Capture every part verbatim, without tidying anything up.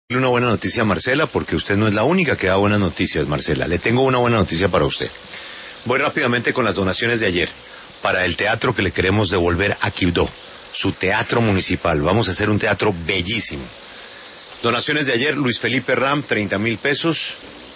Una buena noticia a Marcela, porque usted no es la única que da buenas noticias, Marcela. Le tengo una buena noticia para usted. Voy rápidamente con las donaciones de ayer para el teatro que le queremos devolver a Quibdó, su teatro municipal. Vamos a hacer un teatro bellísimo. Donaciones de ayer: Luis Felipe Ram, treinta mil pesos.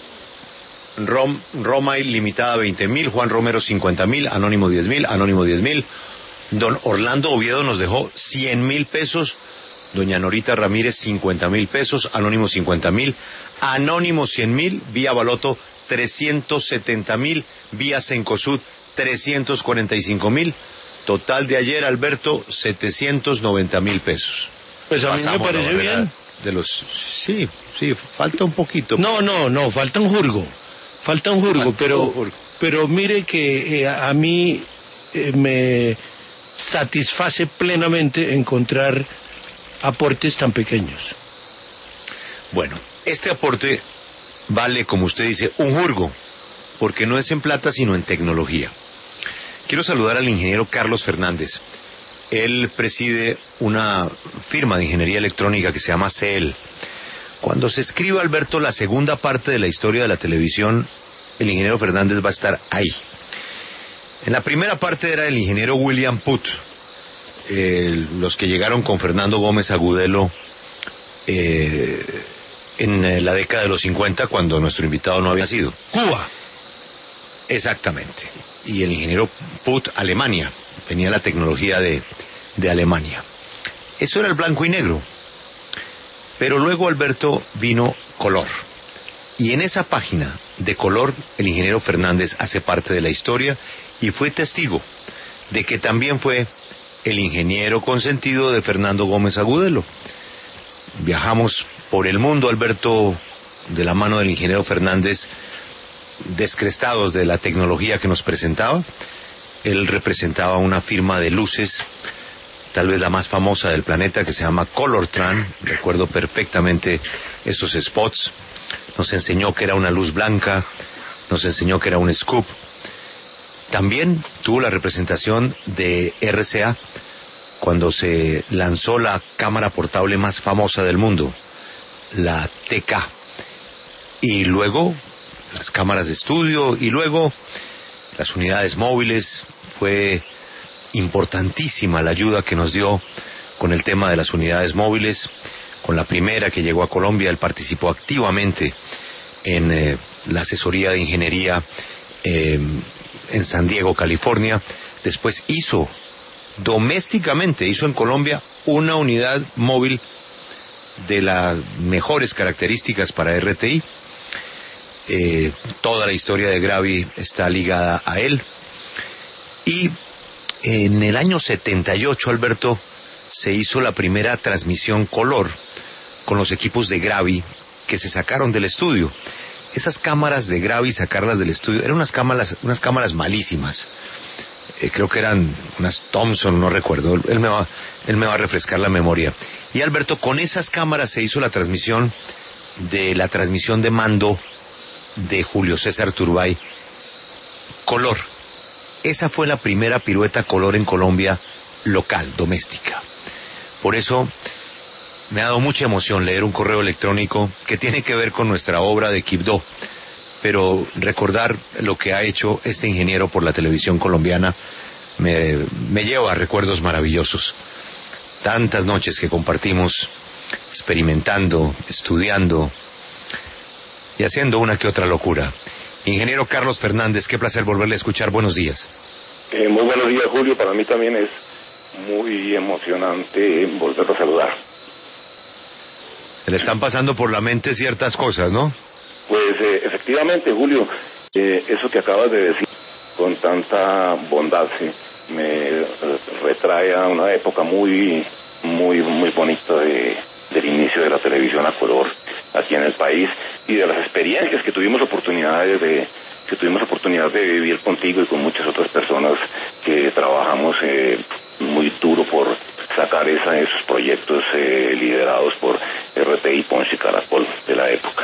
Rom, Romay Limitada, veinte mil. Juan Romero, cincuenta mil. Anónimo, diez mil. Anónimo, diez mil. Don Orlando Oviedo nos dejó cien mil pesos. Doña Norita Ramírez, cincuenta mil pesos. Anónimo, cincuenta mil. Anónimo, cien mil. Vía Baloto, trescientos setenta mil. Vía Cencosud, trescientos cuarenta y cinco mil. Total de ayer, Alberto, setecientos noventa mil pesos. Pues a mí me parece bien. De los... Sí, sí, falta un poquito. No, no, no, falta un jurgo. Falta un jurgo, falta pero, un jurgo. Pero mire que eh, a mí eh, me satisface plenamente encontrar aportes tan pequeños. Bueno, este aporte vale, como usted dice, un jurgo, porque no es en plata sino en tecnología. Quiero saludar al ingeniero Carlos Fernández. Él preside una firma de ingeniería electrónica que se llama C E L. Cuando se escriba, Alberto, la segunda parte de la historia de la televisión, el ingeniero Fernández va a estar ahí. En la primera parte era el ingeniero William Putt, eh, los que llegaron con Fernando Gómez Agudelo eh, en la década de los cincuenta, cuando nuestro invitado no había sido. Cuba. Exactamente. Y el ingeniero Putt, Alemania. Venía la tecnología de, de Alemania. Eso era el blanco y negro. Pero luego, Alberto, vino color. Y en esa página de color, el ingeniero Fernández hace parte de la historia y fue testigo de que también fue el ingeniero consentido de Fernando Gómez Agudelo. Viajamos por el mundo, Alberto, de la mano del ingeniero Fernández, descrestados de la tecnología que nos presentaba. Él representaba una firma de luces, tal vez la más famosa del planeta, que se llama Colortran. Recuerdo perfectamente esos spots. Nos enseñó que era una luz blanca, nos enseñó que era un scoop. También tuvo la representación de R C A cuando se lanzó la cámara portable más famosa del mundo, la T K. Y luego las cámaras de estudio y luego las unidades móviles. Fue importantísima la ayuda que nos dio con el tema de las unidades móviles. Con la primera que llegó a Colombia, él participó activamente en eh, la asesoría de ingeniería eh, en San Diego, California. Después hizo domésticamente, hizo en Colombia una unidad móvil de las mejores características para R T I. Eh, toda la historia de Gravi está ligada a él. Y en el año setenta y ocho, Alberto, se hizo la primera transmisión color con los equipos de Gravi que se sacaron del estudio. Esas cámaras de Gravi, sacarlas del estudio, eran unas cámaras, unas cámaras malísimas. Eh, creo que eran unas Thomson, no recuerdo. Él me va, él me va a refrescar la memoria. Y Alberto, con esas cámaras se hizo la transmisión de la transmisión de mando de Julio César Turbay, color. Esa fue la primera pirueta color en Colombia, local, doméstica. Por eso me ha dado mucha emoción leer un correo electrónico que tiene que ver con nuestra obra de Quibdó, pero recordar lo que ha hecho este ingeniero por la televisión colombiana me, me lleva a recuerdos maravillosos. Tantas noches que compartimos experimentando, estudiando y haciendo una que otra locura. Ingeniero Carlos Fernández, qué placer volverle a escuchar. Buenos días. Eh, muy buenos días, Julio. Para mí también es muy emocionante volverlo a saludar. Se le están pasando por la mente ciertas cosas, ¿no? Pues eh, efectivamente, Julio, eh, eso que acabas de decir con tanta bondad, sí, me eh, retrae a una época muy, muy, muy bonita de, del inicio de la televisión a color aquí en el país y de las experiencias que tuvimos oportunidades de que tuvimos oportunidad de vivir contigo y con muchas otras personas que trabajamos eh, muy duro por sacar esa, esos proyectos eh, liderados por R T I, Ponce y Caracol de la época.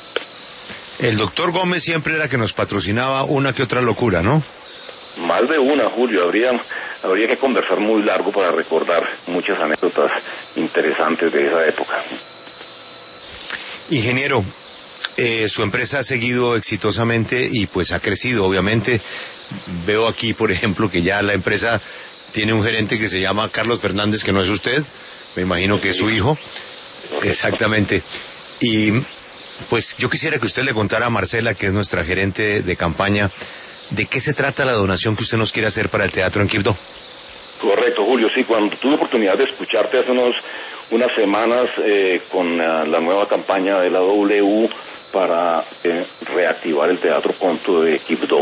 El doctor Gómez siempre era que nos patrocinaba una que otra locura, ¿no? Más de una, Julio. Habría, habría que conversar muy largo para recordar muchas anécdotas interesantes de esa época. Ingeniero, eh, su empresa ha seguido exitosamente y pues ha crecido, obviamente. Veo aquí, por ejemplo, que ya la empresa tiene un gerente que se llama Carlos Fernández, que no es usted, me imagino que es su hijo. Exactamente. Y pues yo quisiera que usted le contara a Marcela, que es nuestra gerente de campaña, de qué se trata la donación que usted nos quiere hacer para el teatro en Quibdó. Correcto, Julio, sí, cuando tuve oportunidad de escucharte hace unos, unas semanas eh, con uh, la nueva campaña de la W para eh, reactivar el Teatro Conto de Quibdó,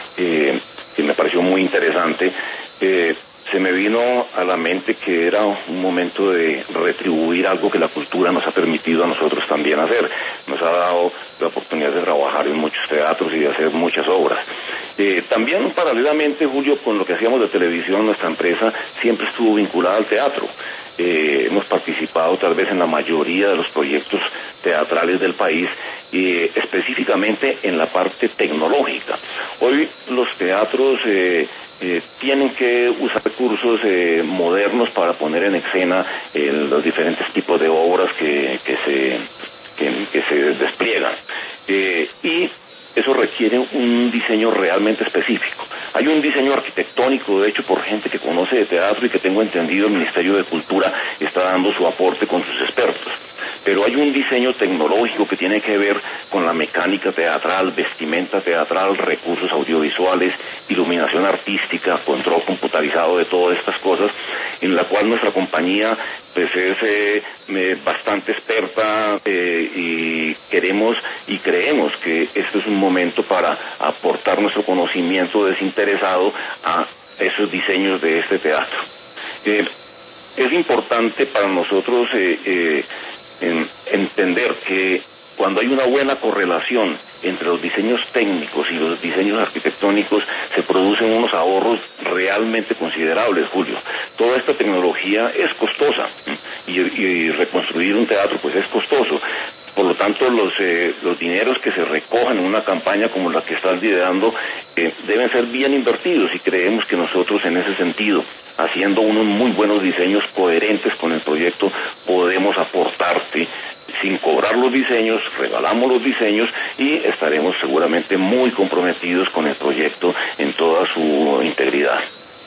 eh, que me pareció muy interesante, eh, se me vino a la mente que era un momento de retribuir algo que la cultura nos ha permitido a nosotros también hacer. Nos ha dado la oportunidad de trabajar en muchos teatros y de hacer muchas obras. Eh, también paralelamente, Julio, con lo que hacíamos de televisión, nuestra empresa siempre estuvo vinculada al teatro. Eh, hemos participado tal vez en la mayoría de los proyectos teatrales del país, eh, específicamente en la parte tecnológica. Hoy los teatros eh, eh, tienen que usar recursos eh, modernos para poner en escena eh, los diferentes tipos de obras que, que, se, que, que se despliegan. Eh, y eso requiere un diseño realmente específico. Hay un diseño arquitectónico, de hecho, por gente que conoce de teatro y que tengo entendido el Ministerio de Cultura está dando su aporte con sus expertos. Pero hay un diseño tecnológico que tiene que ver con la mecánica teatral, vestimenta teatral, recursos audiovisuales, iluminación artística, control computarizado de todas estas cosas, en la cual nuestra compañía pues es eh, eh, bastante experta eh, y queremos y creemos que este es un momento para aportar nuestro conocimiento desinteresado a esos diseños de este teatro. Eh, es importante para nosotros eh, eh, en entender que cuando hay una buena correlación entre los diseños técnicos y los diseños arquitectónicos, se producen unos ahorros realmente considerables, Julio. Toda esta tecnología es costosa y, y reconstruir un teatro pues es costoso. Por lo tanto, los eh, los dineros que se recojan en una campaña como la que estás liderando eh, deben ser bien invertidos, y creemos que nosotros en ese sentido, haciendo unos muy buenos diseños coherentes con el proyecto, podemos aportarte sin cobrar los diseños, regalamos los diseños y estaremos seguramente muy comprometidos con el proyecto en toda su integridad.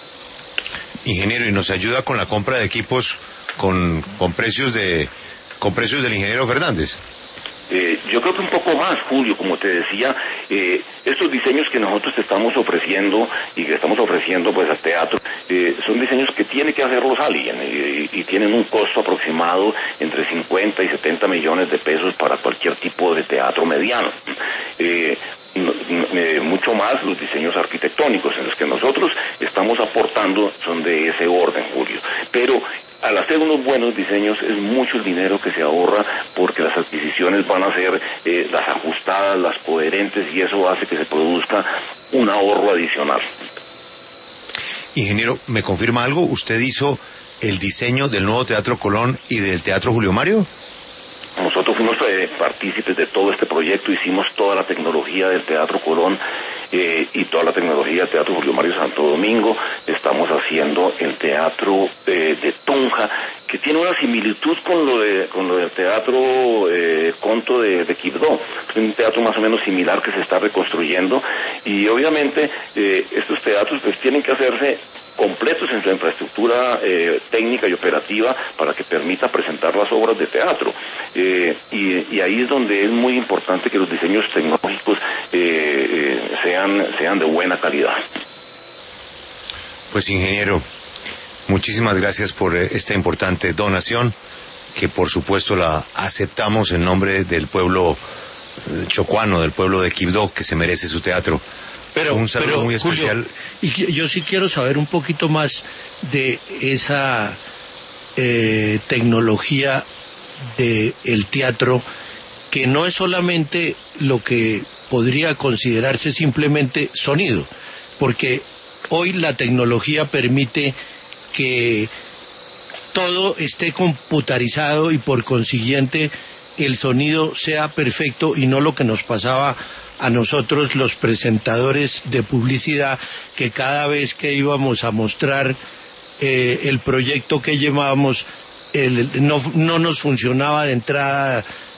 Ingeniero, ¿y nos ayuda con la compra de equipos con, con precios de con precios del ingeniero Fernández? Eh, yo creo que un poco más, Julio, como te decía, eh, estos diseños que nosotros te estamos ofreciendo y que estamos ofreciendo pues al teatro, eh, son diseños que tiene que hacerlos alguien y, y tienen un costo aproximado entre cincuenta y setenta millones de pesos para cualquier tipo de teatro mediano. Eh, No, no, eh, mucho más los diseños arquitectónicos en los que nosotros estamos aportando son de ese orden, Julio. Pero al hacer unos buenos diseños es mucho el dinero que se ahorra, porque las adquisiciones van a ser eh, las ajustadas, las coherentes, y eso hace que se produzca un ahorro adicional. Ingeniero, ¿me confirma algo? ¿Usted hizo el diseño del nuevo Teatro Colón y del Teatro Julio Mario? Nosotros fuimos eh, partícipes de todo este proyecto, hicimos toda la tecnología del Teatro Colón eh, y toda la tecnología del Teatro Julio Mario Santo Domingo. Estamos haciendo el Teatro eh, de Tunja, que tiene una similitud con lo de con lo del Teatro eh, Conto de, de Quibdó. Es un teatro más o menos similar que se está reconstruyendo, y obviamente eh, estos teatros pues tienen que hacerse completos en su infraestructura eh, técnica y operativa para que permita presentar las obras de teatro. Eh, y, y ahí es donde es muy importante que los diseños tecnológicos eh, eh, sean, sean de buena calidad. Pues, ingeniero, muchísimas gracias por esta importante donación, que por supuesto la aceptamos en nombre del pueblo chocuano, del pueblo de Quibdó, que se merece su teatro. Pero, un saludo pero, muy especial. Julio, y yo sí quiero saber un poquito más de esa eh, tecnología del teatro, que no es solamente lo que podría considerarse simplemente sonido, porque hoy la tecnología permite que todo esté computarizado y por consiguiente el sonido sea perfecto, y no lo que nos pasaba a nosotros los presentadores de publicidad, que cada vez que íbamos a mostrar eh, el proyecto que llevábamos, el, no, no nos funcionaba de entrada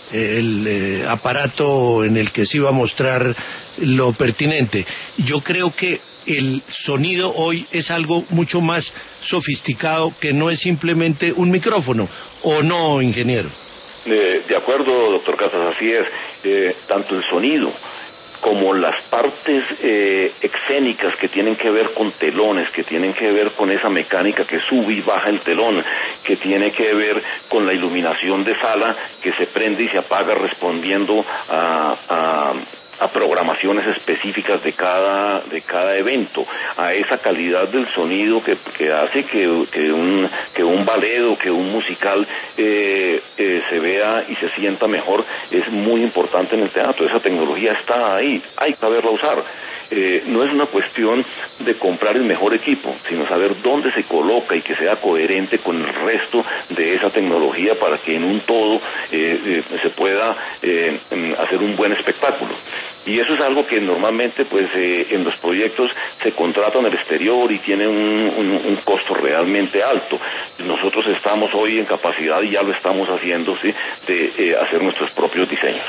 el eh, aparato en el que se iba a mostrar lo pertinente. Yo creo que el sonido hoy es algo mucho más sofisticado, que no es simplemente un micrófono, ¿o no, ingeniero? Eh, de acuerdo, doctor Casas, así es. Eh, tanto el sonido como las partes eh, escénicas que tienen que ver con telones, que tienen que ver con esa mecánica que sube y baja el telón, que tiene que ver con la iluminación de sala que se prende y se apaga respondiendo a... a a programaciones específicas de cada de cada evento, a esa calidad del sonido que, que hace que, que un que un ballet o que un musical eh, eh, se vea y se sienta mejor, es muy importante en el teatro. Esa tecnología está ahí, hay que saberla usar. Eh, no es una cuestión de comprar el mejor equipo, sino saber dónde se coloca y que sea coherente con el resto de esa tecnología para que en un todo eh, eh, se pueda eh, hacer un buen espectáculo. Y eso es algo que normalmente pues eh, en los proyectos se contrata en el exterior y tiene un, un, un costo realmente alto. Nosotros estamos hoy en capacidad, y ya lo estamos haciendo, ¿sí?, de eh, hacer nuestros propios diseños.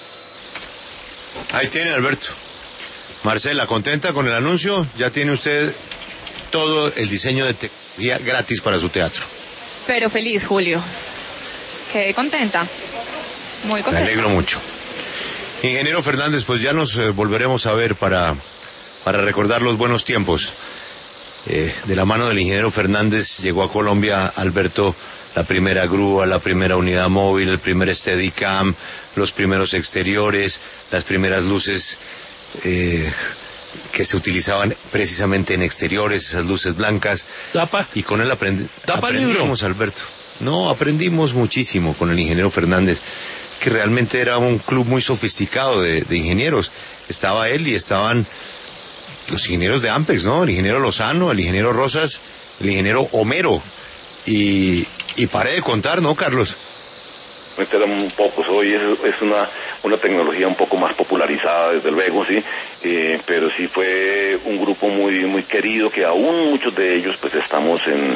Ahí tiene, Alberto. Marcela, ¿contenta con el anuncio? Ya tiene usted todo el diseño de tecnología gratis para su teatro. Pero feliz, Julio. Quedé contenta. Muy contenta. Me alegro mucho. Ingeniero Fernández, pues ya nos eh, volveremos a ver para, para recordar los buenos tiempos. Eh, de la mano del ingeniero Fernández llegó a Colombia, Alberto, la primera grúa, la primera unidad móvil, el primer Steadicam, los primeros exteriores, las primeras luces eh, que se utilizaban precisamente en exteriores, esas luces blancas. ¿Tapa? Y con él aprendi ¿Tapa aprendimos, libro? Alberto. No, aprendimos muchísimo con el ingeniero Fernández. Es que realmente era un club muy sofisticado de, de ingenieros. Estaba él y estaban los ingenieros de Ampex, ¿no? El ingeniero Lozano, el ingeniero Rosas, el ingeniero Homero. Y, y paré de contar, ¿no, Carlos? Eran pocos. Hoy es, es una, una tecnología un poco más popularizada, desde luego, sí, eh, pero sí fue un grupo muy, muy querido, que aún muchos de ellos pues estamos en